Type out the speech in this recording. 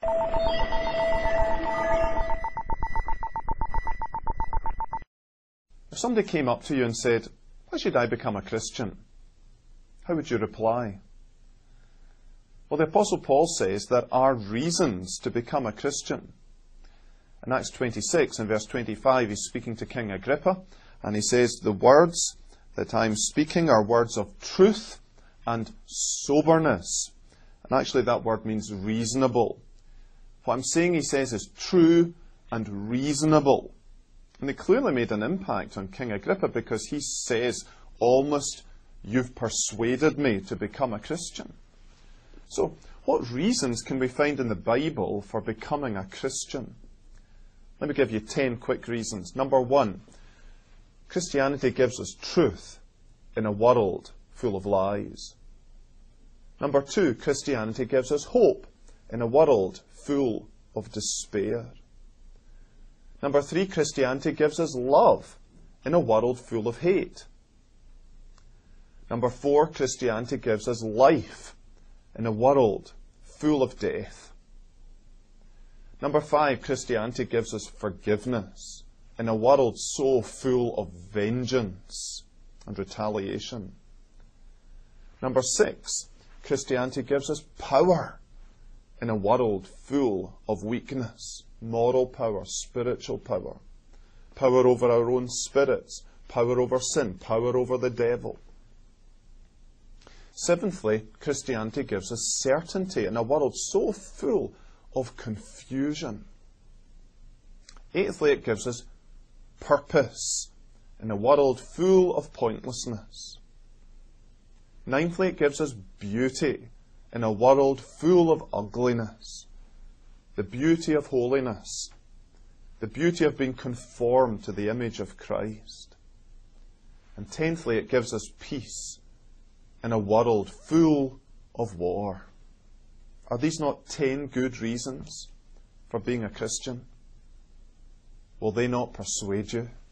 If somebody came up to you and said, "Why should I become a Christian?" how would you reply? Well, the Apostle Paul says there are reasons to become a Christian. In Acts 26 and verse 25, he's speaking to King Agrippa, and he says, "The words that I'm speaking are words of truth and soberness." And actually that word means reasonable. What I'm saying, he says, is true and reasonable. And it clearly made an impact on King Agrippa, because he says almost, "You've persuaded me to become a Christian." So, what reasons can we find in the Bible for becoming a Christian? Let me give you 10 quick reasons. Number 1, Christianity gives us truth in a world full of lies. Number 2, Christianity gives us hope in a world full of despair. Number 3, Christianity gives us love in a world full of hate. Number 4, Christianity gives us life in a world full of death. Number 5, Christianity gives us forgiveness in a world so full of vengeance and retaliation. Number 6, Christianity gives us power in a world full of weakness, moral power, spiritual power, power over our own spirits, power over sin, power over the devil. Seventhly, Christianity gives us certainty in a world so full of confusion. Eighthly, it gives us purpose in a world full of pointlessness. Ninthly, it gives us beauty in a world full of ugliness. The beauty of holiness. The beauty of being conformed to the image of Christ. And 10thly, it gives us peace in a world full of war. Are these not 10 good reasons for being a Christian? Will they not persuade you?